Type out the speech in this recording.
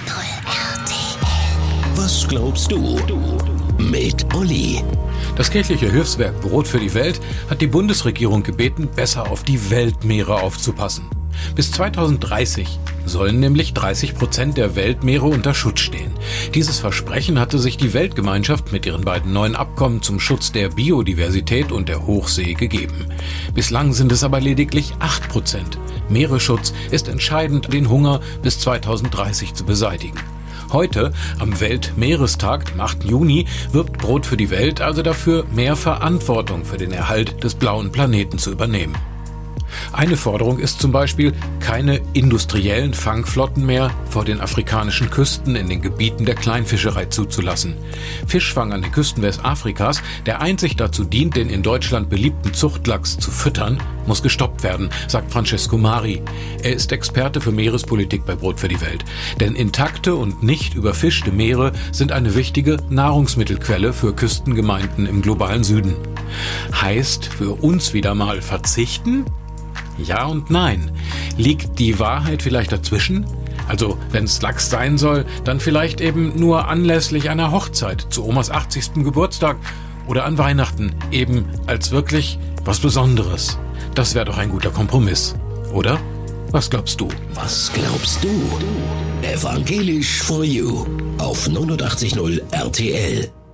RTL. Was glaubst du? Mit Olli. Das kirchliche Hilfswerk Brot für die Welt hat die Bundesregierung gebeten, besser auf die Weltmeere aufzupassen. Bis 2030 sollen nämlich 30% der Weltmeere unter Schutz stehen. Dieses Versprechen hatte sich die Weltgemeinschaft mit ihren beiden neuen Abkommen zum Schutz der Biodiversität und der Hochsee gegeben. Bislang sind es aber lediglich 8%. Meeresschutz ist entscheidend, den Hunger bis 2030 zu beseitigen. Heute, am Weltmeerestag, am 8. Juni, wirbt Brot für die Welt also dafür, mehr Verantwortung für den Erhalt des blauen Planeten zu übernehmen. Eine Forderung ist zum Beispiel, keine industriellen Fangflotten mehr vor den afrikanischen Küsten in den Gebieten der Kleinfischerei zuzulassen. Fischfang an den Küsten Westafrikas, der einzig dazu dient, den in Deutschland beliebten Zuchtlachs zu füttern, muss gestoppt werden, sagt Francesco Mari. Er ist Experte für Meerespolitik bei Brot für die Welt. Denn intakte und nicht überfischte Meere sind eine wichtige Nahrungsmittelquelle für Küstengemeinden im globalen Süden. Heißt für uns wieder mal verzichten? Ja und nein. Liegt die Wahrheit vielleicht dazwischen? Also, wenn es Lachs sein soll, dann vielleicht eben nur anlässlich einer Hochzeit, zu Omas 80. Geburtstag oder an Weihnachten, eben als wirklich was Besonderes. Das wäre doch ein guter Kompromiss, oder? Was glaubst du? Was glaubst du? Evangelisch for You auf 89.0 RTL.